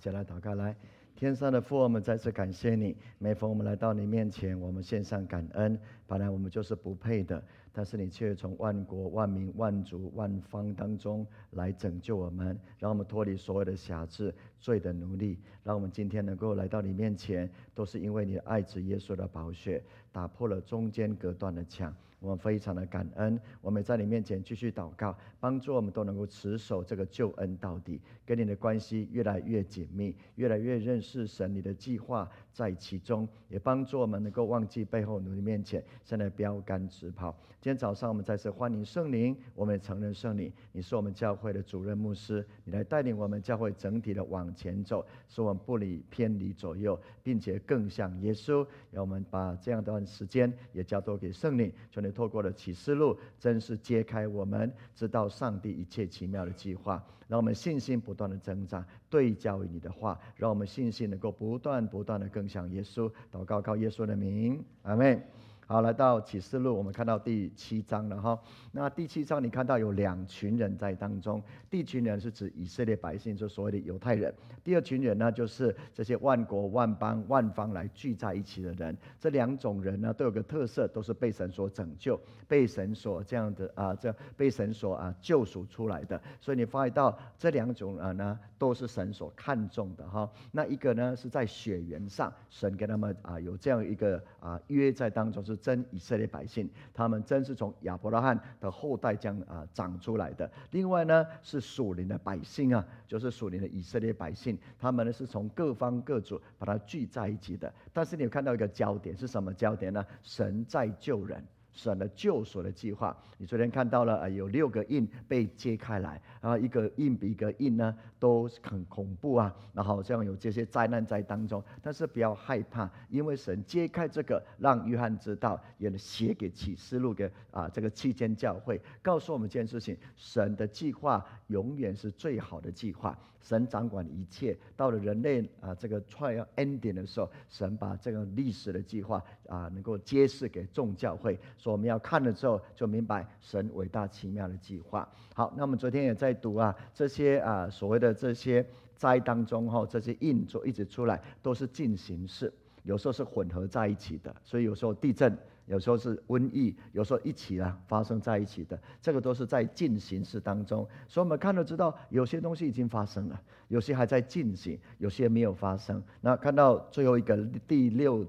起来祷告来。天上的父，我们再次感谢你，每逢我们来到你面前，我们献上感恩。本来我们就是不配的，但是你却从万国万民万族万方当中来拯救我们，让我们脱离所有的辖制罪的奴隶，让我们今天能够来到你面前，都是因为你的爱子耶稣的宝血打破了中间隔断的墙。我们非常的感恩，我们在你面前继续祷告，帮助我们都能够持守这个救恩到底，跟你的关系越来越紧密，越来越认识神你的计划在其中，也帮助我们能够忘记背后，努力面前，现在标杆直跑。今天早上我们再次欢迎圣灵，我们也承认圣灵，你是我们教会的主任牧师，你来带领我们教会整体的往前走，使我们不偏离左右，并且更像耶稣。让我们把这样一段时间也交托给圣灵，求你透过了启示录，真是揭开我们知道上帝一切奇妙的计划，让我们信心不断的增长，对焦于你的话，让我们信心能够不断的更像耶稣。祷告靠耶稣的名，阿们。好，来到启示录，我们看到第7章了哈。那第7章你看到有2群人在当中，第一群人是指以色列百姓，就所谓的犹太人；第二群人呢，就是这些万国万邦万方来聚在一起的人。这2种人呢，都有个特色，都是被神所拯救，被神所被神所救赎出来的。所以你发现到这2种人呢，都是神所看重的哈。那一个呢是在血缘上，神跟他们有这样一个约在当中，是真以色列百姓，他们真是从亚伯拉罕的后代这样长出来的。另外呢是属灵的百姓就是属灵的以色列百姓，他们呢是从各方各族把它聚在一起的。但是你有看到一个焦点，是什么焦点呢？神在救人，神的救赎的计划。你昨天看到了有6个印被揭开来，然后一个印比一个印呢都很恐怖然后好像有这些灾难在当中。但是不要害怕，因为神揭开这个，让约翰知道，也写给启示录给这个7间教会，告诉我们一件事情：神的计划永远是最好的计划。神掌管一切，到了人类这个快要 ending 的时候，神把这个历史的计划能够揭示给众教会，所以我们要看了之后就明白神伟大奇妙的计划。好，那我们昨天也在读这些所谓的这些灾当中这些印就一直出来，都是进行式，有时候是混合在一起的，所以有时候地震，有时候是瘟疫，有时候一起发生在一起的，这个都是在进行式当中。所以我们看了知道，有些东西已经发生了，有些还在进行，有些没有发生。那看到最后一个第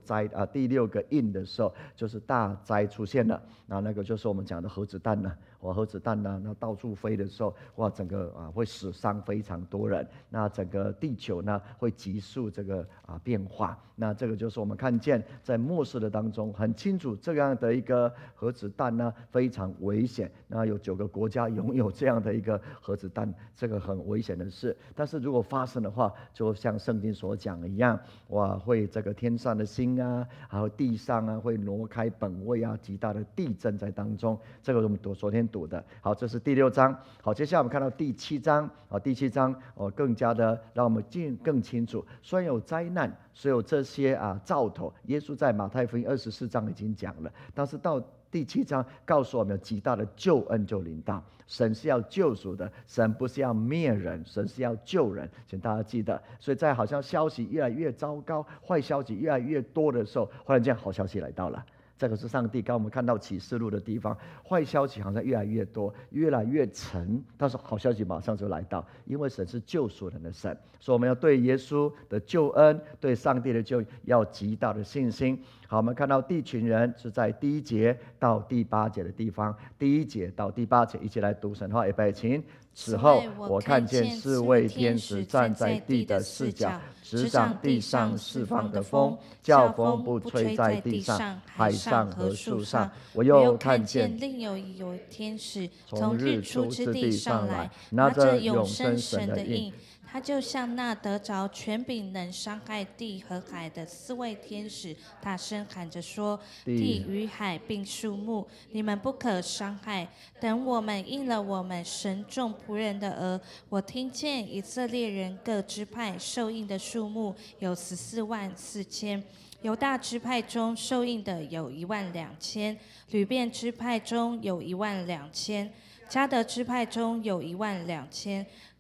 6个印的时候，就是大灾出现了。那个就是我们讲的核子弹核子弹那到处飞的时候，整个会死伤非常多人，那整个地球呢会急速这个变化。那这个就是我们看见在末世的当中很清楚，这样的一个核子弹呢非常危险。那有9个国家拥有这样的一个核子弹，这个很危险的事。但是如果发生的话，就像圣经所讲一样，会这个天上的星还有地上会挪开本位极大的地震在当中。这个我们昨天读的。好，这是第6章。好，接下来我们看到第7章第7章更加的让我们更清楚，虽然有灾难，所有这些兆头，耶稣在马太福音24章已经讲了，但是到第7章告诉我们有极大的救恩就临到。神是要救赎的，神不是要灭人，神是要救人，请大家记得。所以在好像消息越来越糟糕，坏消息越来越多的时候，忽然间好消息来到了。这个是上帝刚我们看到启示录的地方，坏消息好像越来越多，越来越沉，但是好消息马上就来到，因为神是救赎人的神，所以我们要对耶稣的救恩，对上帝的救恩要极大的信心。好，我们看到第一群人是在第1节到第8节的地方，第1节到第8节一起来读神话，预备起。此后我看见4位天使站在地的4角，执掌地上4方的风，叫风不吹在地上、海上和树上。我又看见另有一位天使从日出之地上来，拿着永生神的印。他就像那得着权柄能伤害地和海的4位天使，大声喊着说：地与海并树木，你们不可伤害。等我们应了我们神众仆人的额，我听见以色列人各支派受印的数目有14万4千。犹大支派中受印的有1万2千，吕便支派中有1万2千，迦得支派中有1万2千，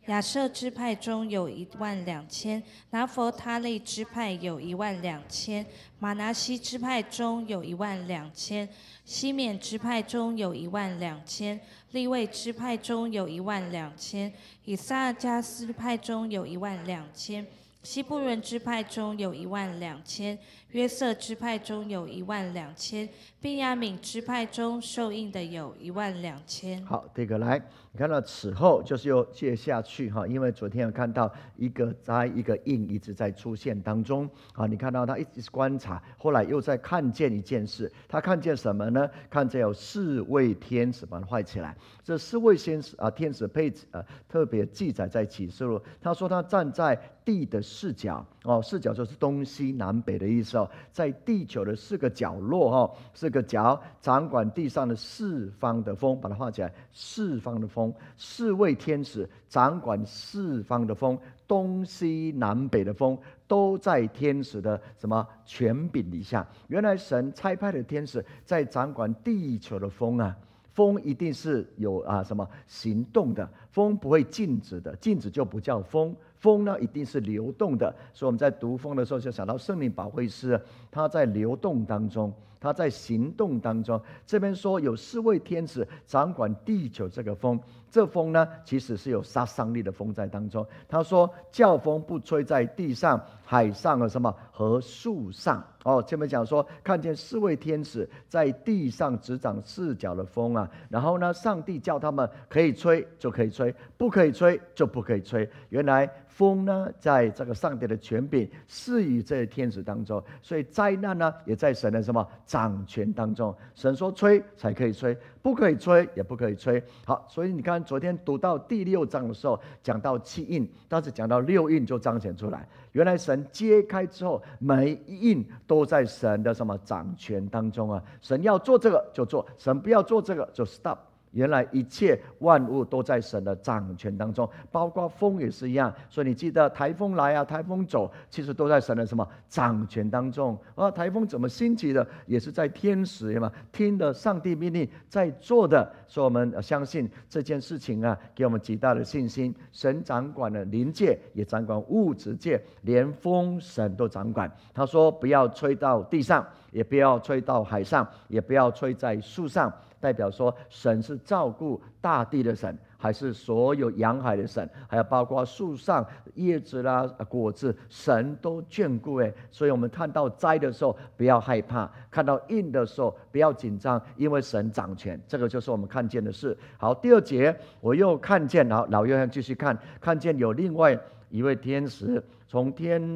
亚设支派中有12000，拿弗他利支派有12000，马拿西支派中有12000，西缅支派中有12000，利未支派中有12000，以撒迦支派中有12000，西布伦支派中有12000，约瑟支派中有12000，便雅悯支派中受印的有12000。 好，这个来，你看到此后就是又接下去哈，因为昨天有看到一个灾一个印一直在出现当中啊，你看到他一直观察，后来又在看见一件事，他看见什么呢？看见有4位天使把它画起来，这4位天使特别记载在启示录，他说他站在地的视角哦，视角就是东西南北的意思哦，在地球的4个角落哦，4个角掌管地上的4方的风，把它画起来，4方的风，4位天使掌管4方的风，东西南北的风都在天使的什么权柄底下。原来神差派的天使在掌管地球的风啊。风一定是有什么行动的，风不会静止的，静止就不叫风。风呢一定是流动的，所以我们在读风的时候就想到圣灵保惠师，他在流动当中，他在行动当中。这边说有4位天使掌管地球这个风，这风呢其实是有杀伤力的风在当中。他说叫风不吹在地上、海上和什么和树上。这边讲说看见4位天使在地上执掌4角的风啊，然后呢上帝叫他们可以吹就可以吹，不可以吹就不可以吹。原来风呢在这个上帝的权柄赐予这些天使当中，所以灾难呢也在神的什么掌权当中。神说吹才可以吹，不可以吹也不可以吹。好，所以你看昨天读到第6章的时候讲到7印，但是讲到6印就彰显出来，原来神揭开之后每一印都在神的什么掌权当中啊！神要做这个就做，神不要做这个就 stop。原来一切万物都在神的掌权当中，包括风也是一样。所以你记得台风来啊，台风走，其实都在神的什么掌权当中啊？台风怎么兴起的，也是在天使嘛听了上帝命令在做的。所以我们相信这件事情啊，给我们极大的信心。神掌管了灵界，也掌管物质界，连风神都掌管。他说不要吹到地上，也不要吹到海上，也不要吹在树上。代表说神是照顾大地的神，还是所有洋海的神，还有包括树上叶子啦、果子，神都眷顾。所以我们看到灾的时候不要害怕，看到印的时候不要紧张，因为神掌权。这个就是我们看见的事。好，第2节我又看见，然后老约翰继续看见有另外一位天使从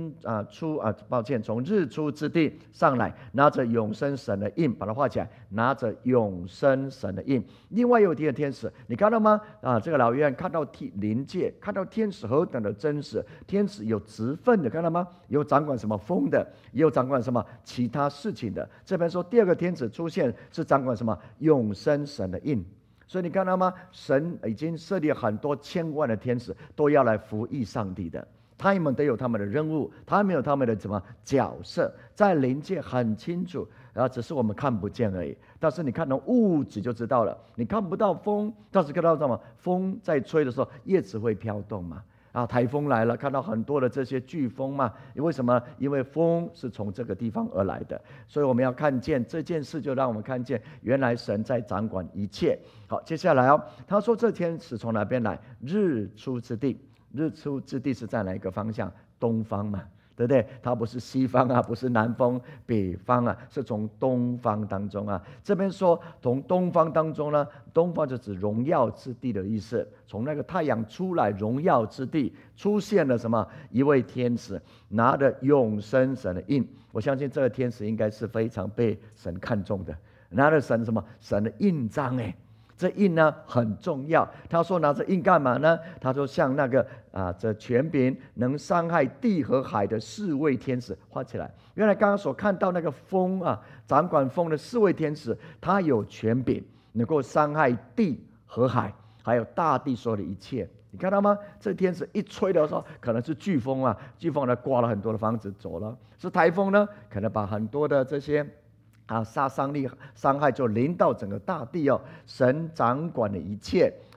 从日出之地上来，拿着永生神的印，把它画起来，拿着永生神的印。另外有一个天使，你看到吗？这个老约翰看到灵界，看到天使何等的真实。天使有职分的，看到吗？有掌管什么风的，也有掌管什么其他事情的。这边说第2个天使出现是掌管什么？永生神的印。所以你看到吗？神已经设立很多千万的天使，都要来服役上帝的。他们都有他们的任务，他们有他们的什么角色，在灵界很清楚，只是我们看不见而已。但是你看到物质就知道了，你看不到风，但是看到什么？风在吹的时候，叶子会飘动嘛。台风来了，看到很多的这些飓风嘛。为什么？因为风是从这个地方而来的。所以我们要看见这件事，就让我们看见原来神在掌管一切。好，接下来他说这天使从哪边来？日出之地。日出之地是在哪一个方向？东方嘛，对不对？它不是西方啊，不是南方北方啊，是从东方当中啊。这边说从东方当中呢，东方就指荣耀之地的意思。从那个太阳出来荣耀之地出现了什么？一位天使拿着永生神的印。我相信这个天使应该是非常被神看重的，拿着神什么？神的印章这印呢很重要。他说拿着印干嘛呢？他说像那个这权柄能伤害地和海的4位天使画起来。原来刚刚所看到那个风掌管风的4位天使，他有权柄能够伤害地和海，还有大地所有的一切。你看到吗？这天使一吹的时候，可能是飓风飓风呢刮了很多的房子走了；是台风呢，可能把很多的这些杀伤力伤害就临到整个大地神掌管的一切，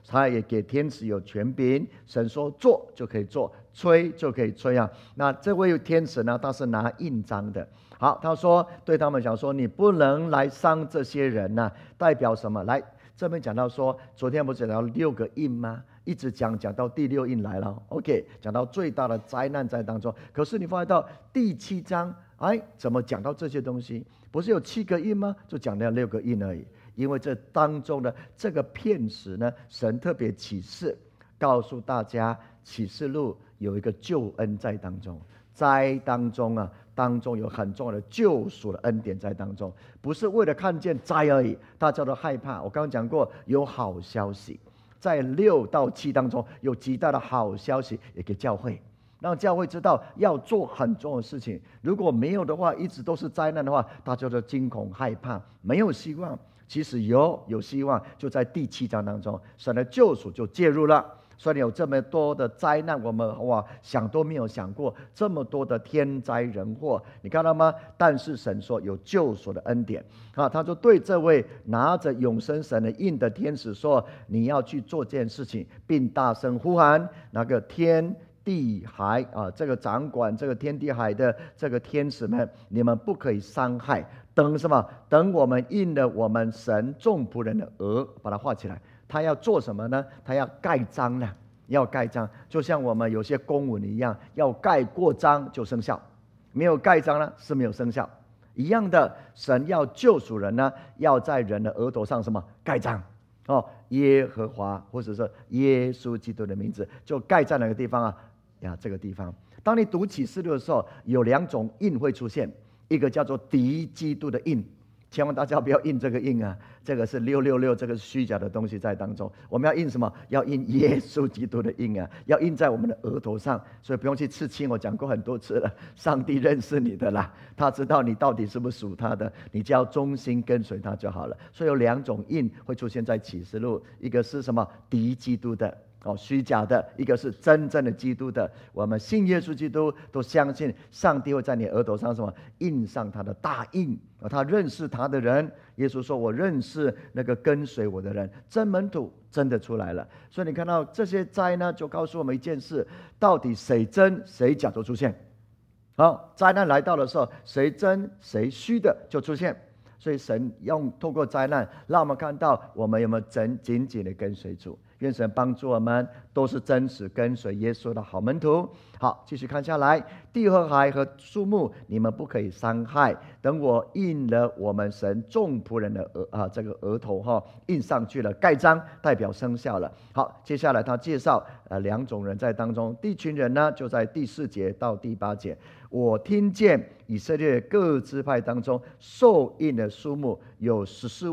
他也给天使有权柄，神说做就可以做，吹就可以吹啊。那这位天使呢，他是拿印章的。好，他说对他们讲说，你不能来伤这些人啊，代表什么？来这边讲到说，昨天不是讲到6个印吗？一直讲到第6印来了 ，OK， 讲到最大的灾难在当中。可是你发现到第7章，怎么讲到这些东西？不是有7个印吗？就讲到6个印而已。因为这当中的这个片时呢，神特别启示，告诉大家，启示录有一个救恩在当中，在当中啊，当中有很重要的救赎的恩典在当中，不是为了看见灾而已，大家都害怕。我刚刚讲过，有好消息，在6到7当中有极大的好消息，也给教会。让教会知道要做很重要的事情，如果没有的话，一直都是灾难的话，大家就惊恐害怕，没有希望。其实有希望，就在第7章当中，神的救赎就介入了。所以有这么多的灾难，我们想都没有想过，这么多的天灾人祸，你看到吗？但是神说有救赎的恩典啊，他就对这位拿着永生神的印的天使说：“你要去做这件事情，并大声呼喊那个天地海啊，这个掌管这个天地海的这个天使们，你们不可以伤害。等什么？等我们印了我们神众仆人的额，把它画起来。他要做什么呢？他要盖章呢，要盖章，就像我们有些公文一样，要盖过章就生效，没有盖章呢是没有生效。一样的，神要救赎人呢，要在人的额头上什么盖章哦，耶和华或者是耶稣基督的名字，就盖在哪个地方啊？这个地方。当你读启示录的时候，有2种印会出现，一个叫做敌基督的印，千万大家不要印这个印啊，这个是666，这个是虚假的东西在当中。我们要印什么？要印耶稣基督的印啊，要印在我们的额头上。所以不用去刺青，我讲过很多次了，上帝认识你的啦，他知道你到底是不是属他的，你只要忠心跟随他就好了。所以有2种印会出现在启示录，一个是什么？敌基督的虚假的，一个是真正的基督的。我们信耶稣基督，都相信上帝会在你额头上什么印上他的大印，他认识他的人。耶稣说：“我认识那个跟随我的人。”真门徒真的出来了。所以你看到这些灾呢，就告诉我们一件事：到底谁真谁假都出现。好，灾难来到的时候，谁真谁虚的就出现。所以神透过灾难，让我们看到我们有没有紧紧的跟随主。愿神帮助我们，都是真实跟随耶稣的好门徒。好，继续看下来，地和海和树木，你们不可以伤害。等我印了我们神众仆人的这个额头印上去了，盖章，代表生效了。好，接下来他介绍2种人在当中，第一群人呢，就在第4节到第8节。我听见以色列各支派当中受印的数目有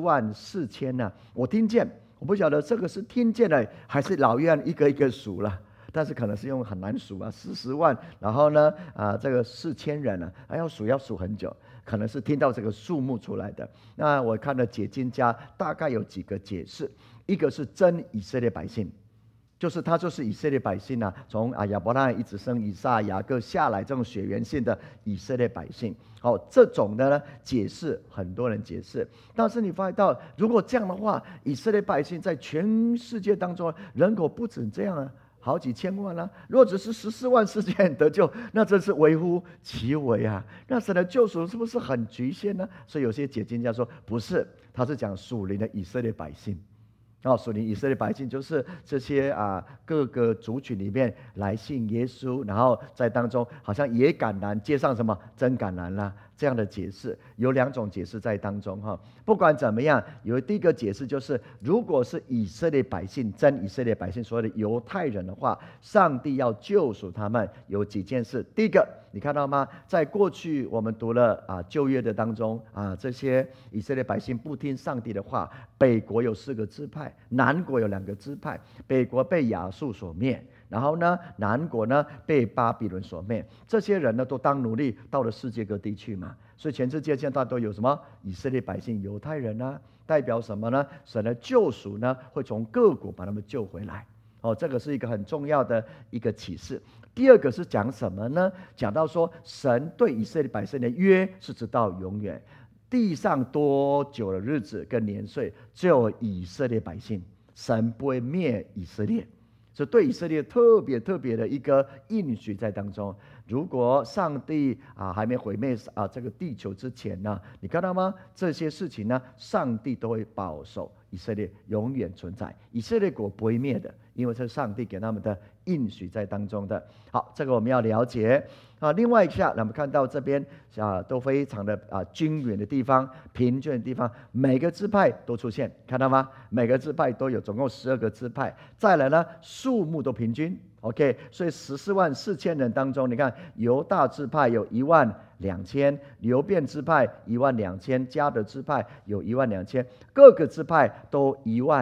144000呢。我听见。我不晓得这个是听见了，还是老约翰一个一个数了，但是可能是用很难数啊，40万，然后呢，这个4000人啊，要数很久，可能是听到这个数目出来的。那我看了解经家大概有几个解释，一个是真以色列百姓，就是他就是以色列百姓啊，从亚伯拉罕一直生以撒、雅各下来这种血缘性的以色列百姓。好，这种的呢解释很多人解释，但是你发现到，如果这样的话，以色列百姓在全世界当中人口不止这样啊，好几千万啊。如果只是14万4千人得救，那真是微乎其微啊。那神的救赎是不是很局限呢？所以有些解经家说不是，他是讲属灵的以色列百姓。属灵以色列百姓就是这些各个族群里面来信耶稣，然后在当中好像野橄榄接上什么真橄榄啦，这样的解释有2种解释在当中不管怎么样，有第一个解释就是，如果是以色列百姓，真以色列百姓，所谓的犹太人的话，上帝要救赎他们，有几件事。第一个，你看到吗？在过去我们读了旧约的当中这些以色列百姓不听上帝的话，北国有4个支派，南国有2个支派，北国被亚述所灭，然后呢，南国呢被巴比伦所灭。这些人呢都当奴隶到了世界各地去嘛，所以全世界现在都有什么以色列百姓、犹太人啊，代表什么呢？神的救赎呢会从各国把他们救回来。这个是一个很重要的一个启示。第二个是讲什么呢？讲到说神对以色列百姓的约是直到永远，地上多久的日子跟年岁，只有以色列百姓神不会灭以色列，所以对以色列特别的一个应许在当中。如果上帝还没毁灭这个地球之前呢，你看到吗？这些事情呢，上帝都会保守以色列永远存在，以色列国不会灭的，因为这是上帝给他们的应许在当中的。好，这个我们要了解另外一下，我们看到这边都非常的均匀的地方，平均的地方，每个支派都出现，看到吗？每个支派都有，总共12个支派。再来呢，数目都平均。OK， 所以144000人当中，你看犹大支派有12000，流便支派12000，迦得支派有12000，各个支派都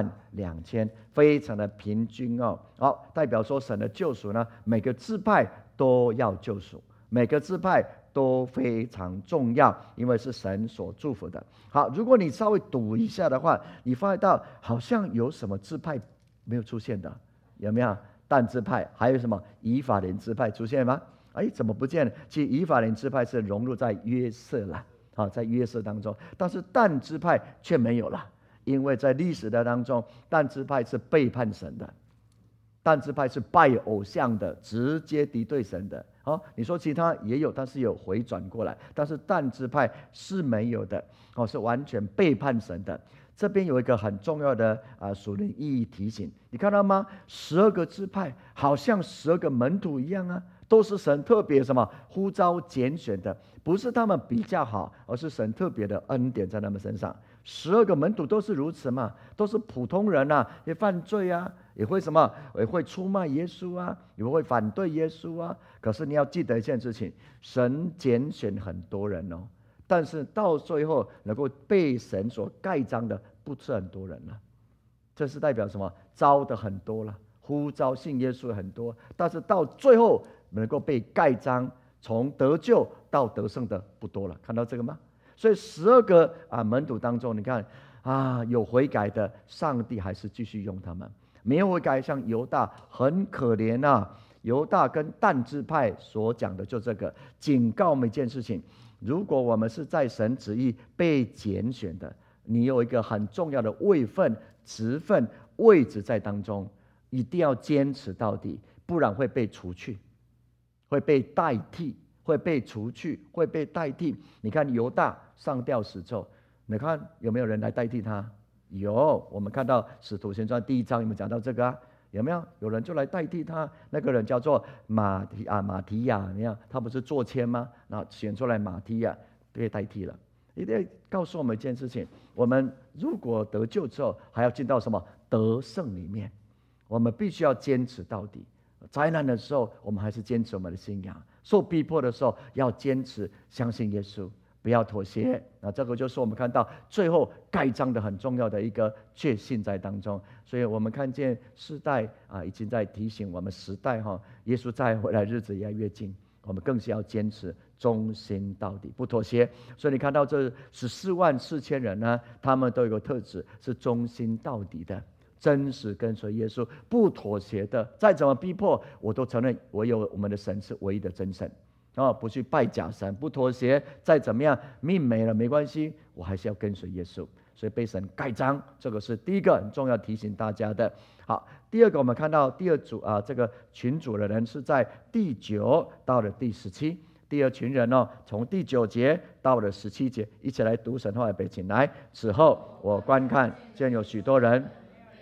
12000，非常的平均好，代表说神的救赎呢，每个支派都要救赎，每个支派都非常重要，因为是神所祝福的。好，如果你稍微读一下的话，你发现到好像有什么支派没有出现的，有没有？但支派还有什么以法莲支派出现吗？怎么不见了？其实以法莲支派是融入在约瑟了，在约瑟当中，但是但支派却没有了，因为在历史的当中，但支派是背叛神的，但支派是拜偶像的，直接敌对神的。你说其他也有，但是有回转过来，但是但支派是没有的，是完全背叛神的。这边有一个很重要的属灵意义提醒，你看到吗？12个支派好像12个门徒一样都是神特别什么呼召拣选的，不是他们比较好，而是神特别的恩典在他们身上。12个门徒都是如此嘛，都是普通人也犯罪也会什么，也会出卖耶稣也会反对耶稣可是你要记得一件事情，神拣选很多人但是到最后能够被神所盖章的不是很多人了，这是代表什么？招的很多了，呼召信耶稣很多，但是到最后能够被盖章从得救到得胜的不多了，看到这个吗？所以12个门徒当中，你看有悔改的，上帝还是继续用他们；没有悔改，像犹大很可怜犹大跟但支派所讲的就这个，警告我们一件事情：如果我们是在神旨意被拣选的，你有一个很重要的位分、职分、位置在当中，一定要坚持到底，不然会被除去，会被代替，会被除去，会被代替。你看犹大上吊死之后，你看有没有人来代替他？有，我们看到使徒行传第1章有没有讲到这个有没有？有人就来代替他，那个人叫做马提亚，你看他不是做签吗？那选出来马提亚被代替了。一定要告诉我们一件事情：我们如果得救之后，还要进到什么得胜里面？我们必须要坚持到底。灾难的时候，我们还是坚持我们的信仰；受逼迫的时候，要坚持相信耶稣，不要妥协。那这个就是我们看到最后盖章的很重要的一个确信在当中。所以我们看见世代已经在提醒我们，时代耶稣再回来日子越来越近，我们更是要坚持忠心到底，不妥协。所以你看到这144000人呢，他们都有个特质，是忠心到底的，真实跟随耶稣，不妥协的。再怎么逼迫，我都承认唯有我们的神是唯一的真神不去拜假神，不妥协。再怎么样命没了没关系，我还是要跟随耶稣。所以被神盖章，这个是第一个很重要提醒大家的。好，第二个我们看到第二组这个群组的人是在第9到了第17。第二群人从第9节到了17节，一起来读神话的背景来。此后我观看，见有许多人，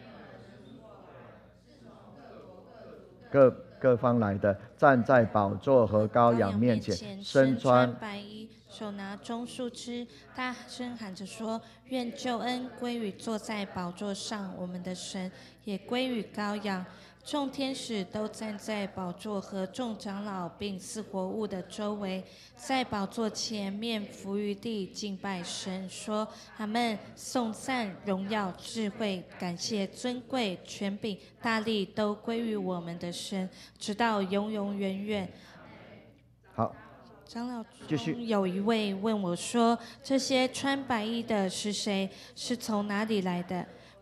各方来的，站在宝座和羔羊面前，身穿白衣，手拿棕树枝，大声喊着说：愿救恩归于坐在宝座上我们的神，也归于羔羊。众天使都站在宝座和众长老并四活物的周围，在宝座前面伏于地敬拜神，说：阿们！颂赞、荣耀、智慧、感谢、尊贵、权柄、大力，都归于我们的神，直到永永远远。 好， 长老中有一位问我说：这些穿白衣的是谁？是从哪里来的？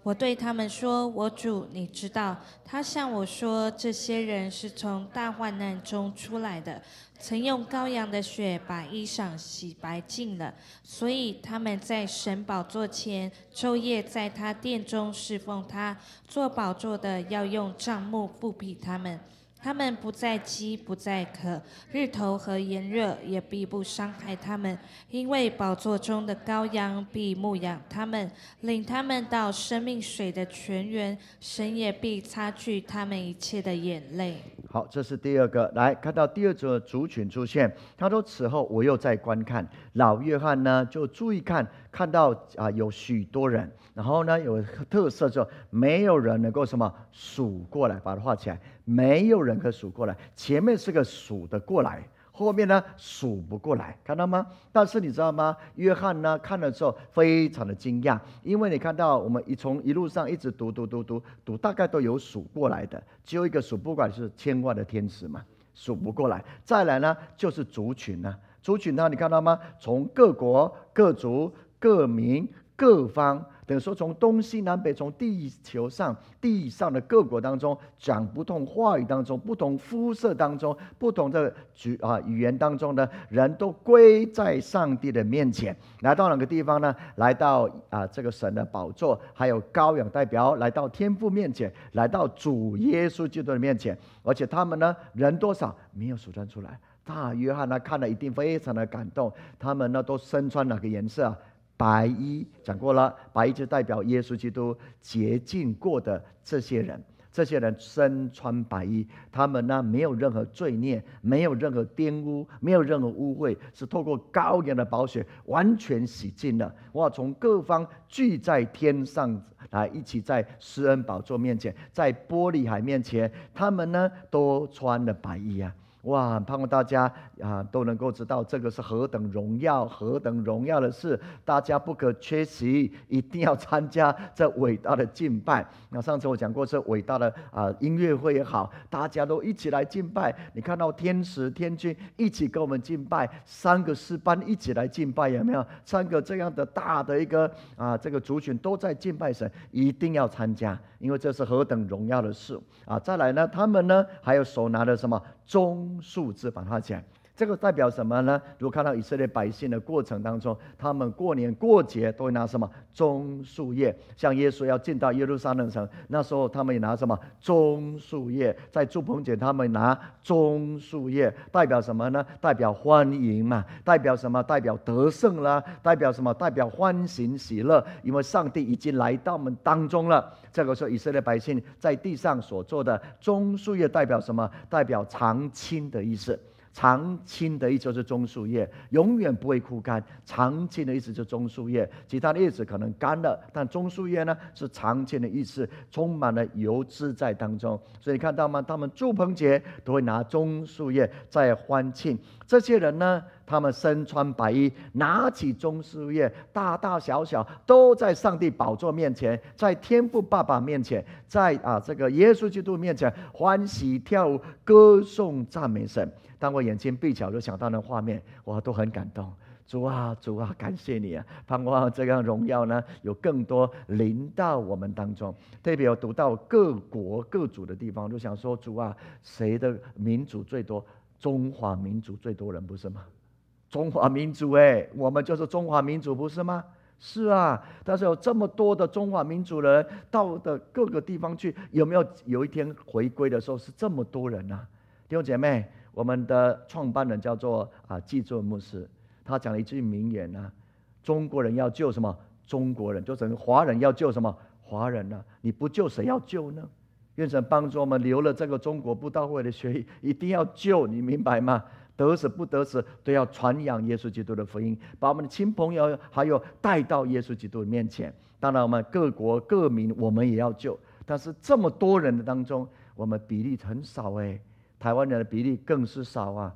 我对他们说：我主，你知道。他向我说：这些人是从大患难中出来的，曾用羔羊的血把衣裳洗白净了，所以他们在神宝座前昼夜在他殿中侍奉他。做宝座的要用帐幕覆庇他们。他们不再饥，不再渴，日头和炎热也必不伤害他们，因为宝座中的羔羊必牧养他们，领他们到生命水的泉源，神也必擦去他们一切的眼泪。 好，这是第二个。来看到第二组族群出现，他说：此后我又在观看，老约翰呢就注意看到有许多人，然后呢有特色，就没有人能够什么数过来，把它画起来，没有人可以数过来。前面是个数得过来，后面呢数不过来，看到吗？但是你知道吗？约翰呢看了之后非常的惊讶，因为你看到我们从一路上一直读，大概都有数过来的，只有一个数不过来，是千万的天使嘛，数不过来。再来呢就是族群呢，族群呢你看到吗？从各国各族各民各方，等于说从东西南北，从地上的各国当中，讲不同话语当中，不同肤色当中，不同的语言当中的人都归在上帝的面前。来到哪个地方呢？来到这个神的宝座，还有羔羊代表来到天父面前，来到主耶稣基督的面前。而且他们呢人多少没有数算出来。大约翰呢看了一定非常的感动。他们呢都身穿哪个颜色啊？白衣，讲过了，白衣就代表耶稣基督洁净过的这些人。这些人身穿白衣，他们呢没有任何罪孽，没有任何玷污，没有任何污秽，是透过羔羊的宝血完全洗净了。哇！从各方聚在天上来，一起在施恩宝座面前，在玻璃海面前，他们呢都穿了白衣啊。哇！盼望大家都能够知道这个是何等荣耀的事，大家不可缺席，一定要参加这伟大的敬拜。那上次我讲过，这伟大的音乐会也好，大家都一起来敬拜。你看到天使天君一起跟我们敬拜，3个诗班一起来敬拜，有没有？3个这样的大的一个这个族群都在敬拜神，一定要参加，因为这是何等荣耀的事再来呢，他们呢还有手拿的什么棕树枝，把它讲，这个代表什么呢？如果看到以色列百姓的过程当中，他们过年过节都会拿什么棕树叶，像耶稣要进到耶路撒冷城，那时候他们也拿什么棕树叶，在住棚节他们拿棕树叶，代表什么呢？代表欢迎嘛，代表什么？代表得胜啦，代表什么？代表欢欣喜乐，因为上帝已经来到我们当中了。这个是以色列百姓在地上所做的。棕树叶代表什么？代表常青的意思。常青的意思就是棕树叶，永远不会枯干。常青的意思就是棕树叶，其他的叶子可能干了，但棕树叶呢是常青的意思，充满了油脂在当中。所以你看到吗？他们住棚节都会拿棕树叶在欢庆。这些人呢，他们身穿白衣，拿起棕树叶，大大小小都在上帝宝座面前，在天父爸爸面前，在这个耶稣基督面前欢喜跳舞，歌颂赞美神。当我眼睛闭起来，就想到那画面，我都很感动。主啊，主啊，感谢你啊！盼望这样荣耀呢，有更多临到我们当中。特别有读到各国各族的地方，就想说，主啊，谁的民族最多？中华民族最多人，不是吗？中华民族我们就是中华民族，不是吗？是啊，但是有这么多的中华民族人到的各个地方去，有没有有一天回归的时候是这么多人啊？弟兄姐妹，我们的创办人叫做季作牧师，他讲了一句名言中国人要救什么？中国人，就整个华人要救什么？华人你不救谁要救呢？愿神帮助我们留了这个中国布道会的学艺，一定要救，你明白吗？得死不得死都要传扬耶稣基督的福音，把我们的亲朋友还有带到耶稣基督的面前。当然我们各国各民我们也要救，但是这么多人的当中，我们比例很少台湾人的比例更是少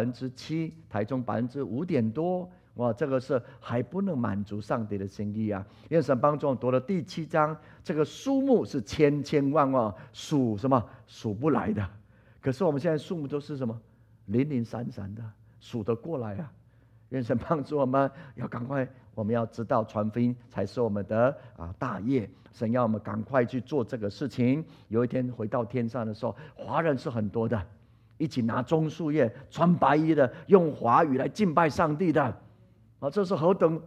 7%，台中5%点多。哇，这个是还不能满足上帝的心意愿神帮助我们读了第7章，这个数目是千千万万，数什么？数不来的。可是我们现在数目都是什么？零零散散的，数得过来愿神帮助我们，要赶快，我们要知道传福音才是我们的大业。神要我们赶快去做这个事情。有一天回到天上的时候，华人是很多的，一起拿棕树叶，穿白衣的，用华语来敬拜上帝的。这是何等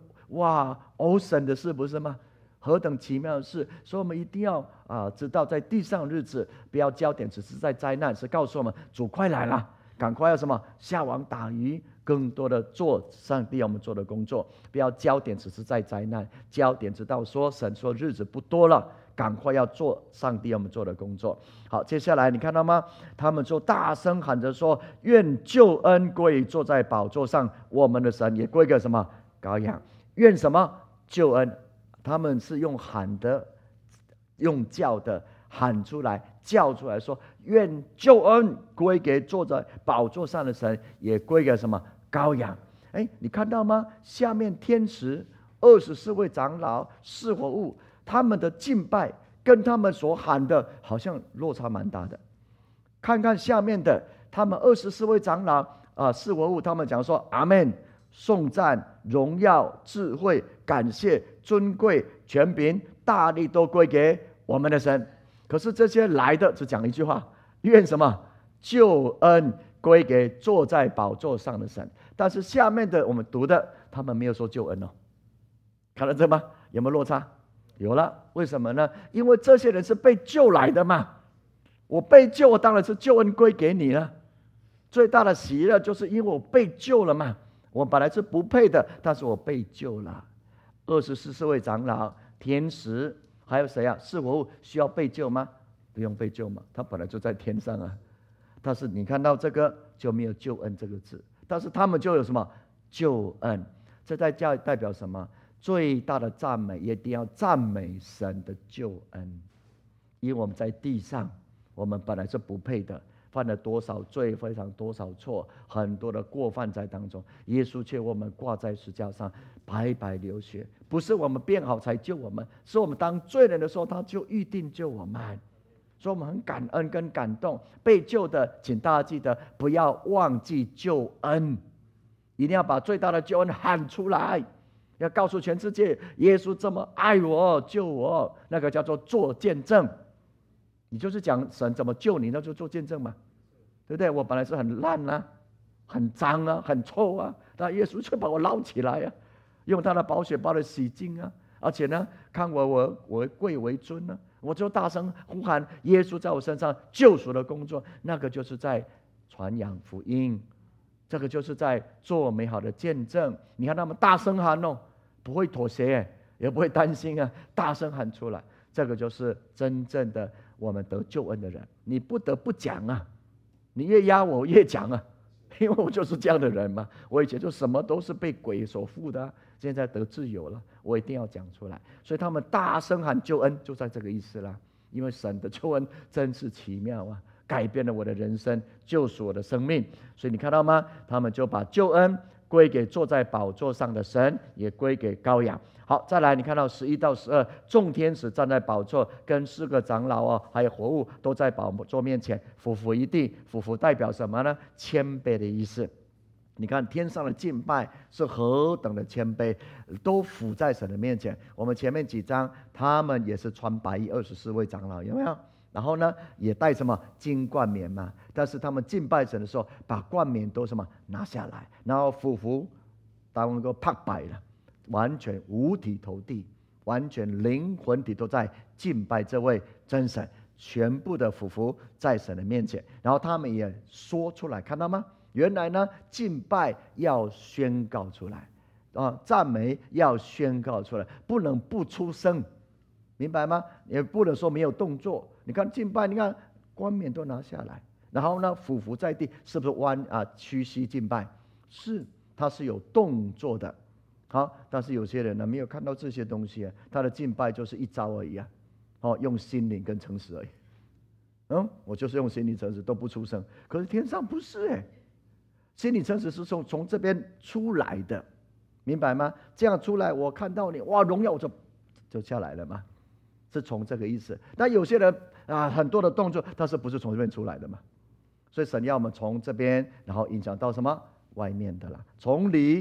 awesome的事，不是吗？何等奇妙的事！所以我们一定要知道，在地上日子，不要焦点只是在灾难，是告诉我们主快来了，赶快要什么下网打鱼，更多的做上帝要我们做的工作。不要焦点只是在灾难，焦点知道说神说日子不多了，赶快要做上帝要我们做的工作。好，接下来你看到吗？他们就大声喊着说：愿救恩归坐在宝座上我们的神，也归给什么羔羊。愿什么救恩？他们是用喊的，用叫的，喊出来，叫出来说：愿救恩归给坐在宝座上的神，也归给什么羔羊。你看到吗？下面天使24位长老四活物，他们的敬拜跟他们所喊的好像落差蛮大的。看看下面的，他们24位长老四活物，他们讲说阿们，颂赞、荣耀、智慧、感谢、尊贵、权柄、大力都归给我们的神。可是这些来的只讲一句话：愿什么救恩归给坐在宝座上的神。但是下面的我们读的，他们没有说救恩哦。看到这吗？有没有落差？有了。为什么呢？因为这些人是被救来的嘛。我被救，我当然是救恩归给你了。最大的喜乐就是因为我被救了嘛。我本来是不配的，但是我被救了。24位长老、天使，还有谁四活物需要被救吗？不用被救嘛，他本来就在天上啊。但是你看到这个就没有救恩这个字，但是他们就有什么救恩？这代表什么？最大的赞美一定要赞美神的救恩，因为我们在地上，我们本来是不配的。犯了多少罪，非常多少错，很多的过犯在当中，耶稣却为我们挂在十字架上，白白流血。不是我们变好才救我们，是我们当罪人的时候，他就预定救我们。所以我们很感恩跟感动。被救的，请大家记得不要忘记救恩，一定要把最大的救恩喊出来，要告诉全世界，耶稣这么爱我，救我，那个叫做做见证。你就是讲神怎么救你，那就做见证嘛，对不对？我本来是很烂啊，很脏啊，很臭啊，但耶稣却把我捞起来啊，用他的宝血把我洗净啊，而且呢，看我贵为尊啊，我就大声呼喊耶稣在我身上救赎的工作，那个就是在传扬福音，这个就是在做美好的见证。你看他们大声喊哦，不会妥协，也不会担心啊，大声喊出来，这个就是真正的我们得救恩的人。你不得不讲啊，你越压我越讲啊，因为我就是这样的人嘛。我以前就什么都是被鬼所附的现在得自由了，我一定要讲出来。所以他们大声喊救恩，就在这个意思啦。因为神的救恩真是奇妙啊，改变了我的人生，救赎我的生命。所以你看到吗？他们就把救恩归给坐在宝座上的神，也归给羔羊。好，再来，你看到11到12，众天使站在宝座，跟4个长老还有活物都在宝座面前俯伏一地。俯伏代表什么呢？谦卑的意思。你看天上的敬拜是何等的谦卑，都伏在神的面前。我们前面几章，他们也是穿白衣，24位长老，有没有？然后呢，也戴什么金冠冕嘛？但是他们敬拜神的时候，把冠冕都什么拿下来，然后俯伏，当个拍摆了。完全五体投地，完全灵魂体都在敬拜这位真神，全部的俯伏在神的面前。然后他们也说出来，看到吗？原来呢，敬拜要宣告出来赞美要宣告出来，不能不出声，明白吗？也不能说没有动作。你看敬拜，你看冠冕都拿下来，然后呢俯伏在地，是不是屈膝敬拜？是，它是有动作的。好，但是有些人呢没有看到这些东西他的敬拜就是一招而已用心灵跟诚实而已。我就是用心灵诚实都不出声。可是天上不是心灵诚实是从这边出来的，明白吗？这样出来，我看到你，哇，荣耀就下来了嘛，是从这个意思。但有些人很多的动作，但是不是从这边出来的嘛？所以神要我们从这边，然后影响到什么外面的啦，从里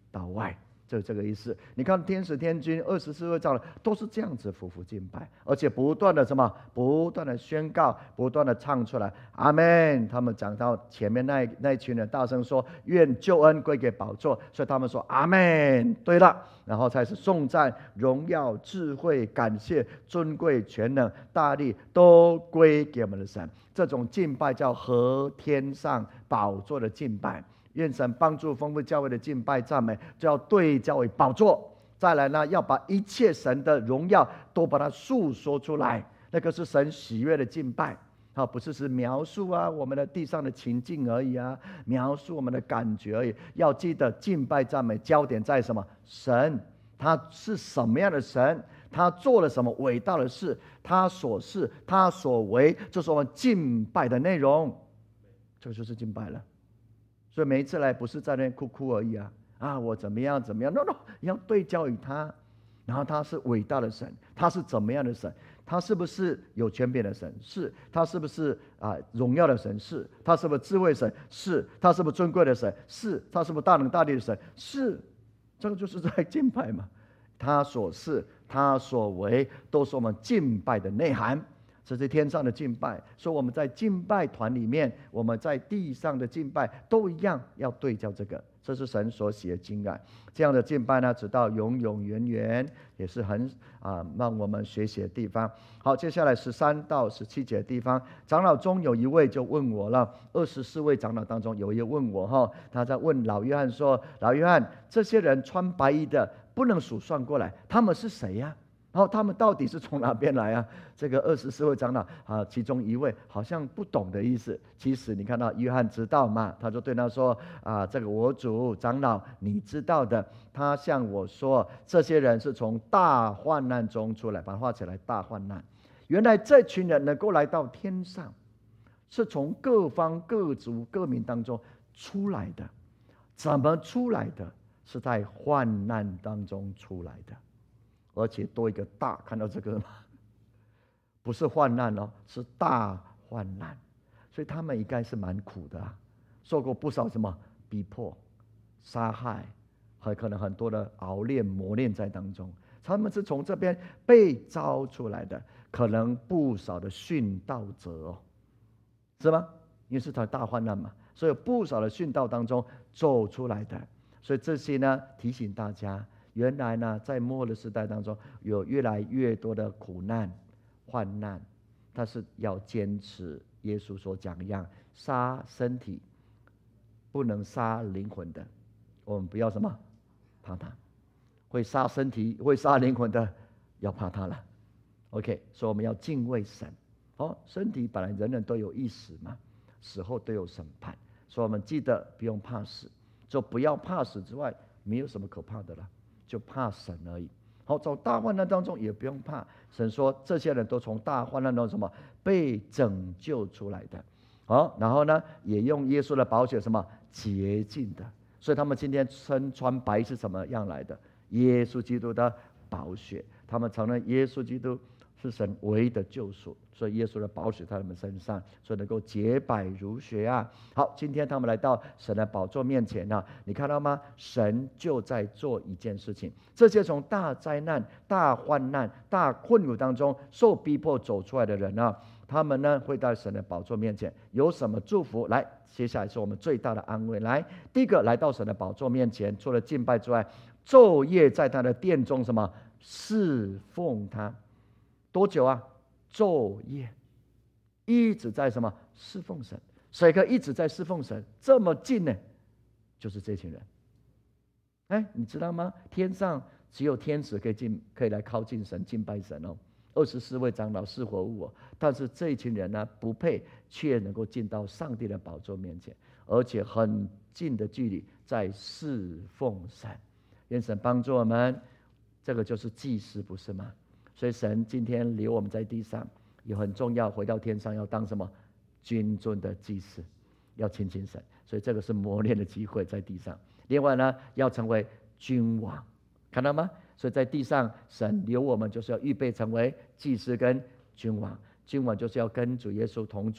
到外，就这个意思。你看天使天君24位长老都是这样子匍匐敬拜，而且不断的什么，不断的宣告，不断的唱出来，阿们。他们讲到前面那一群人大声说，愿救恩归给宝座，所以他们说阿们。对了，然后才是颂赞、荣耀、智慧、感谢、尊贵、全能、大力都归给我们的神。这种敬拜叫和天上宝座的敬拜。愿神帮助丰富教会的敬拜赞美，就要对焦为宝座。再来呢，要把一切神的荣耀都把它述说出来，那个是神喜悦的敬拜。不是描述我们的地上的情境而已描述我们的感觉而已。要记得敬拜赞美焦点在什么？神，他是什么样的神？他做了什么伟大的事？他所事，他所为，就是我们敬拜的内容。这就是敬拜了。所以每一次来不是在那边哭哭而已我怎么样怎么样 ，no， 要对焦于他。然后他是伟大的神，他是怎么样的神？他是不是有权柄的神？是。他是不是荣耀的神？是。他是不是智慧神？是。他是不是尊贵的神？是。他是不是大能大力的神？是。这个就是在敬拜嘛。他所事，他所为，都是我们敬拜的内涵。这是天上的敬拜，所以我们在敬拜团里面，我们在地上的敬拜都一样，要对焦这个。这是神所喜的敬爱。这样的敬拜呢，直到永永远远，也是很让我们学习的地方。好，接下来13到17节的地方，长老中有一位就问我了。24位长老当中有一位问我他在问老约翰说：“老约翰，这些人穿白衣的，不能数算过来，他们是谁呀？然后他们到底是从哪边来这个24位长老其中一位好像不懂的意思。其实你看到约翰知道嘛，他就对他说这个我主长老，你知道的。他向我说，这些人是从大患难中出来，把它画起来，大患难。原来这群人能够来到天上，是从各方各族各民当中出来的。怎么出来的？是在患难当中出来的。而且多一个大，看到这个吗？不是患难是大患难。所以他们应该是蛮苦的受过不少什么逼迫、杀害，还可能很多的熬炼磨练在当中。他们是从这边被招出来的，可能不少的殉道者是吗？因为是在大患难嘛，所以有不少的殉道当中走出来的。所以这些呢，提醒大家。原来呢，在末日时代当中，有越来越多的苦难、患难，但是要坚持耶稣所讲一样，杀身体不能杀灵魂的，我们不要什么怕他；会杀身体、会杀灵魂的，要怕他了。OK， 所以我们要敬畏神。身体本来人人都有一死嘛，死后都有审判，所以我们记得不用怕死，就不要怕死之外，没有什么可怕的了。就怕神而已。好，走大患难当中也不用怕。神说这些人都从大患难当中什么被拯救出来的。好，然后呢，也用耶稣的宝血什么洁净的。所以他们今天身穿白是什么样来的？耶稣基督的宝血。他们承认耶稣基督是神唯一的救赎，所以耶稣的宝血在他们身上，所以能够洁白如雪好，今天他们来到神的宝座面前你看到吗？神就在做一件事情。这些从大灾难、大患难、大困苦当中受逼迫走出来的人他们呢会到神的宝座面前，有什么祝福？来，接下来是我们最大的安慰。来，第一个来到神的宝座面前，除了敬拜之外，昼夜在他的殿中什么侍奉他。多久昼夜一直在什么侍奉神？谁可以一直在侍奉神这么近呢？就是这群人。你知道吗？天上只有天使可以来靠近神、敬拜神24位长老是活物但是这一群人呢，不配，却能够进到上帝的宝座面前，而且很近的距离在侍奉神。愿神帮助我们，这个就是祭司，不是吗？所以神今天留我们在地上也很重要，回到天上要当什么君尊的祭司，要亲近神，所以这个是磨练的机会在地上。另外呢，要成为君王，看到吗？所以在地上神留我们就是要预备成为祭司跟君王。君王就是要跟主耶稣同坐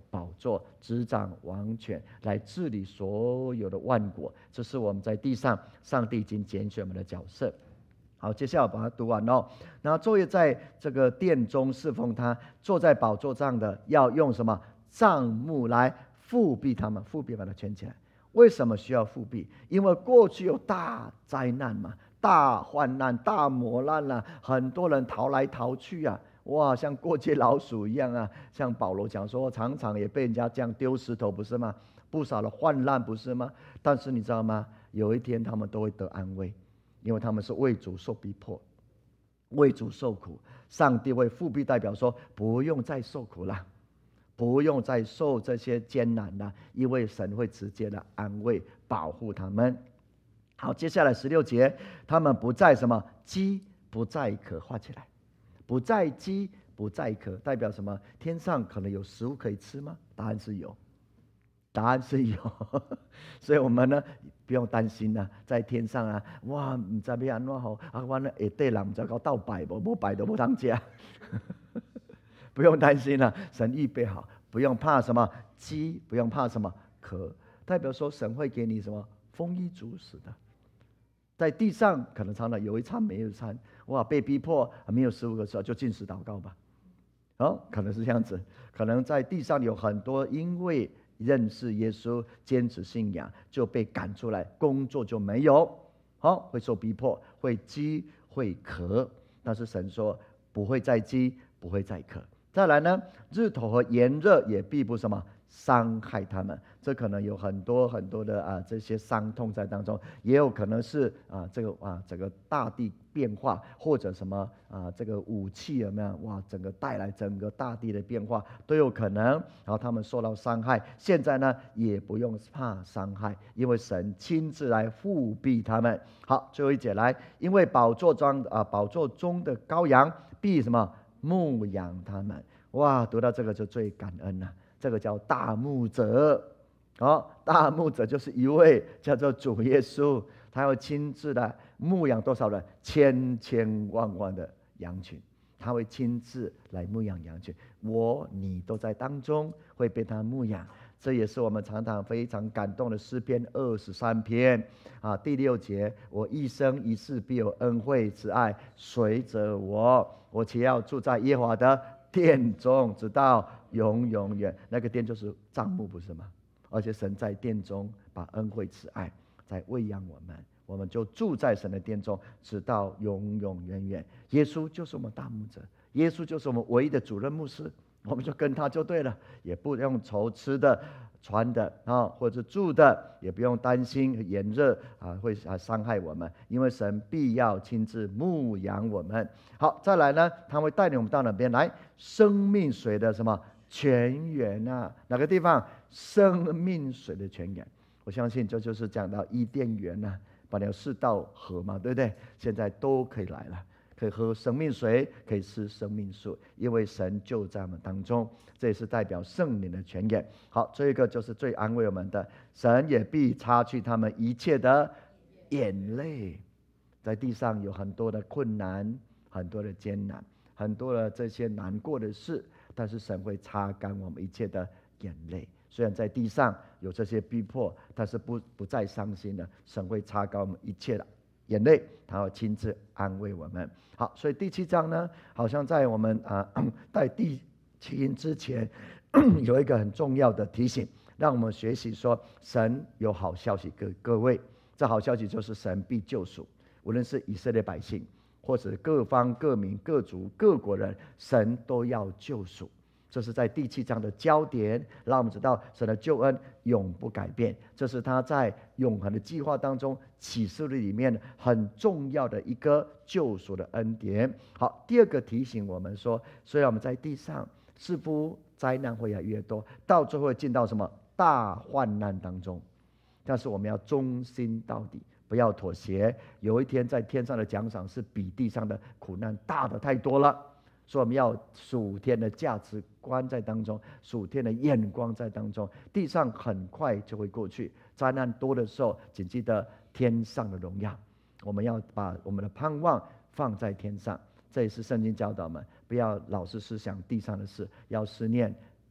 宝座，执掌王权，来治理所有的万国。这是我们在地上上帝已经拣选我们的角色。好，接下来把它读完哦。然后昼夜在这个殿中侍奉他，坐在宝座上的要用什么帐幕来覆庇他们？覆庇把它圈起来。为什么需要覆庇？因为过去有大灾难嘛，大患难、大磨难啦，很多人逃来逃去啊，哇，像过街老鼠一样啊。像保罗讲说，常常也被人家这样丢石头，不是吗？不少的患难，不是吗？但是你知道吗？有一天他们都会得安慰。因为他们是为主受逼迫，为主受苦，上帝为复辟代表说，不用再受苦了，不用再受这些艰难了，因为神会直接的安慰保护他们。好，接下来16节，他们不再什么饥，不再渴，画起来，不再饥，不再渴，代表什么？天上可能有食物可以吃吗？答案是有，答案是有。所以我们呢不用担心啊，在天上啊，哇，不知道要怎么好啊，我呢下底人不知道到拜不，没拜都不当家。不用担心啊，神预备好，不用怕什么饥，不用怕什么渴，代表说神会给你什么丰衣足食的。在地上可能常常有一餐没有一餐，哇，被逼迫没有食物的时候就禁食祷告吧。可能是这样子，可能在地上有很多因为认识耶稣、坚持信仰就被赶出来，工作就没有，会受逼迫，会饥会渴。但是神说不会再饥，不会再渴。再来呢，日头和炎热也必不什么伤害他们。这可能有很多很多的这些伤痛在当中，也有可能是整个大地变化，或者什么这个武器有没有哇，整个带来整个大地的变化都有可能。然后他们受到伤害，现在呢也不用怕伤害，因为神亲自来复庇他们。好，最后一节来，因为宝座中的羔羊必什么牧养他们。哇，读到这个就最感恩了。这个叫大牧者。大牧者就是一位叫做主耶稣，他会亲自的牧养多少人？千千万万的羊群，他会亲自来牧养羊群。你都在当中会被他牧养。这也是我们常常非常感动的诗篇23篇第6节，我一生一世必有恩惠慈爱随着我，我且要住在耶和华的殿中，直到永永远。那个殿就是帐幕，不是吗？而且神在殿中把恩惠慈爱在喂养我们，我们就住在神的殿中，直到永永远远。耶稣就是我们大牧者，耶稣就是我们唯一的主任牧师，我们就跟他就对了，也不用愁吃的穿的或者住的，也不用担心炎热会伤害我们，因为神必要亲自牧养我们。好，再来呢，他会带领我们到哪边来？生命水的什么泉源哪个地方？生命水的泉源。我相信这就是讲到伊甸园本来有4道河嘛，对不对？现在都可以来了，可以喝生命水，可以吃生命树，因为神就在我们当中。这也是代表圣灵的泉源。好，这一个就是最安慰我们的，神也必擦去他们一切的眼泪。在地上有很多的困难，很多的艰难，很多的这些难过的事，但是神会擦干我们一切的眼泪。虽然在地上有这些逼迫，但是不再伤心了，神会擦干我们一切的眼泪，他会亲自安慰我们。好，所以第7章呢，好像在我们在第7音之前有一个很重要的提醒，让我们学习说神有好消息给各位。这好消息就是神必救赎，无论是以色列百姓，或者各方各民各族各国人，神都要救赎。这是在第7章的焦点，让我们知道神的救恩永不改变，这是他在永恒的计划当中启示录里面很重要的一个救赎的恩典。好，第2个提醒我们说，虽然我们在地上似乎灾难会越来越多，到最后会进到什么大患难当中，但是我们要忠心到底，不要妥协。有一天在天上的奖赏是比地上的苦难大的太多了，所以我们要属天的价值观在当中，属天的眼光在当中。地上很快就会过去，灾难多的时候，请记得天上的荣耀。我们要把我们的盼望放在天上，这也是圣经教导我们，不要老是思想地上的事，要思念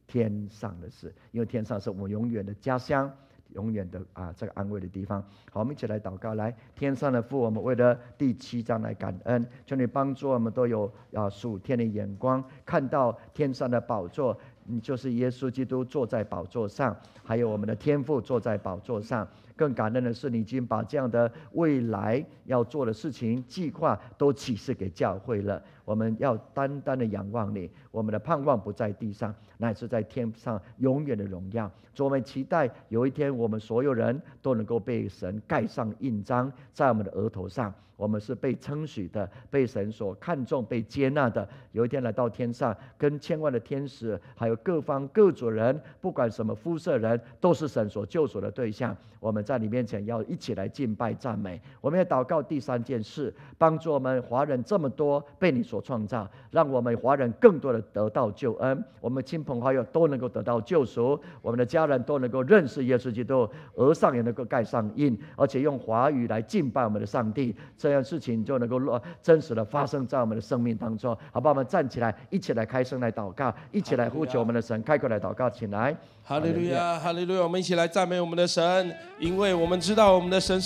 天上的事，因为天上是我们永远的家乡，永远的这个安慰的地方。好，我们一起来祷告。来，天上的父，我们为了第7章来感恩，求你帮助我们都有属天的眼光，看到天上的宝座，你就是耶稣基督坐在宝座上，还有我们的天父坐在宝座上。更感恩的是，你已经把这样的未来要做的事情计划都启示给教会了。我们要单单的仰望你，我们的盼望不在地上，乃是在天上永远的荣耀。主，我们期待有一天，我们所有人都能够被神盖上印章，在我们的额头上，我们是被称许的，被神所看重，被接纳的。有一天来到天上，跟千万的天使，还有各方各族人，不管什么肤色人，都是神所救赎的对象。我们在你面前要一起来敬拜赞美。我们也祷告第3件事，帮助我们华人这么多被你所创造，让我们华人更多的得到救恩，我们亲朋好友都能够得到救赎，我们的家人都能够认识耶稣基督，额上也能够盖上印，而且用华语来敬拜我们的上帝，这样事情就能够真实的发生在我们的生命当中。好吧，我们站起来，一起来开声来祷告，一起来呼求我们的神，开口来祷告，请来。 哈利路亚，哈利路亚！我们一起来赞美我们的神，因为我们知道我们的神